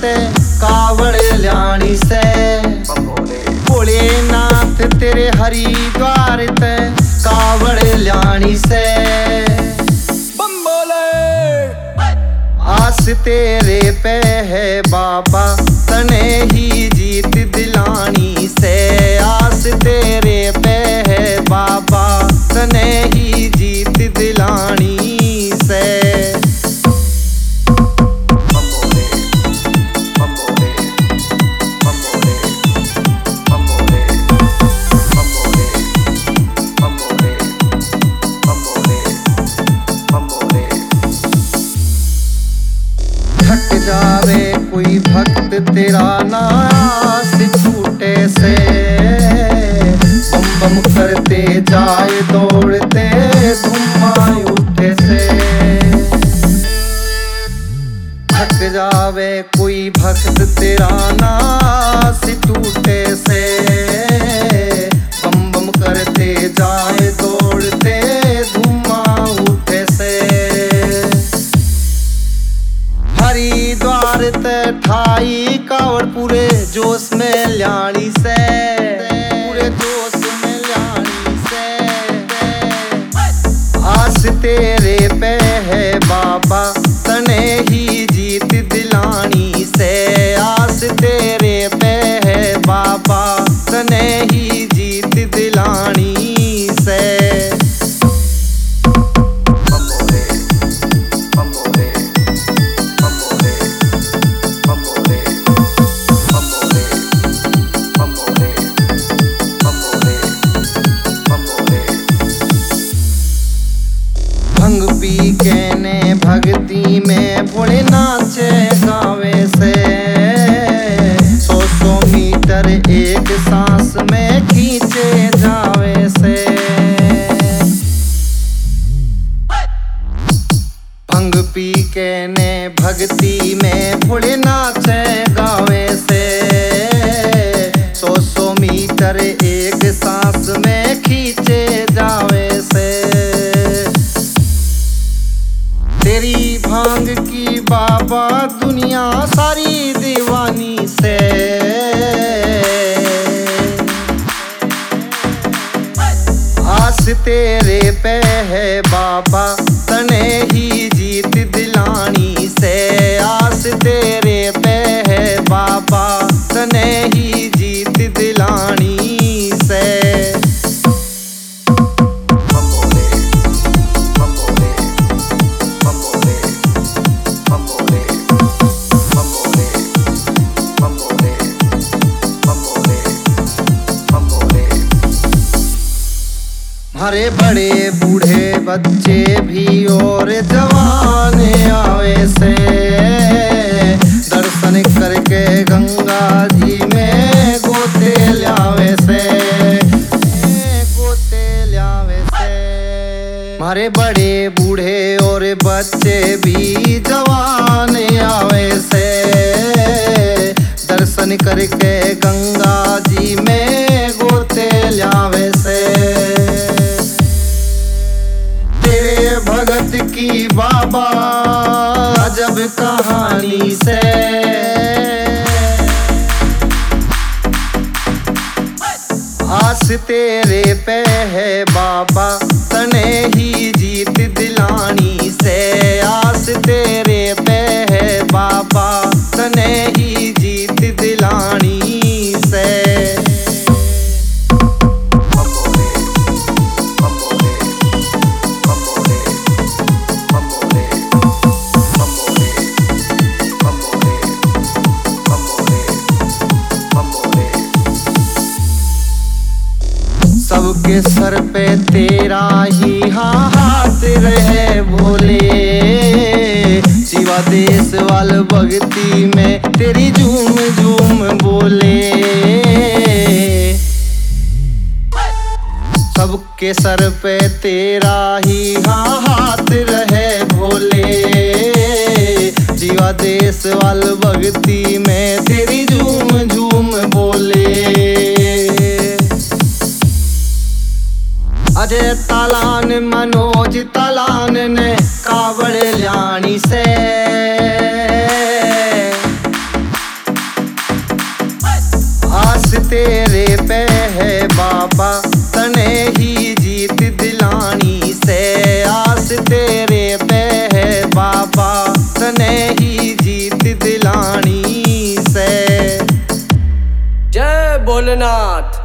ते कावड़ ल्याणी से। भोलेनाथ तेरे हरिद्वार ते कावड़ ल्याणी से। आस तेरे पे है बाबा तने ही जीत दिलानी से। आस तेरे पे है बाबा तने ही जीत दिलानी से। थक जावे कोई भक्त तेरा नास छूटे से। बम बम करते जाए दौड़ते धुआं उठे से। थक जावे कोई भक्त तेरा नास टूटे से। बम बम करते जाए दौड़ते धुआं उठे से। हरिद्वार ते ठाई कावड़ पूरे जोश में ल्याणी से। पूरे जोश में ल्याणी से। आस तेरे पे है बाबा तने ही जीत दिलानी से। आस तेरे पे है बाबा तने ही जीत दिलानी से। भंग पी के ने भक्ति में भोले नाचे गावे से। 100 मीटर एक सांस में खींचे जावे से। भंग पी के ने भक्ति में भोले नाचे गावे से। 100 मीटर एक सांस में खींचे जावे से। तेरी भांग की बाबा दुनिया सारी दीवानी से। आस तेरे पे है बाबा तने ही जीत दिलानी से। आस तेरे पे है बाबा तने ही जीत दिलानी से। हरे बड़े बूढ़े बच्चे भी और जवान आवे से। दर्शन करके गंगा जी में गोते ल्यावे से। गोते ल्यावे से। हरे बड़े बूढ़े और बच्चे भी जवान आवे से। दर्शन करके गंगा जी में गोते ल्यावे से। भगत की बाबा अजब कहानी से। आस तेरे पे है बाबा तने ही जीत दिलानी से। आस तेरे पे है बाबा तने ही जीत दिलानी से। सबके सर पे तेरा ही हाथ रहे भोले। शिवा देश वाल भक्ति में तेरी झूम झूम बोले। सबके सर पे तेरा ही हाथ रहे भोले। शिवा देश वाल भक्ति में तेरी झूम झूम बोले। अजय तालान मनोज तालान ने कावड़ ल्याणी से। भोलेनाथ।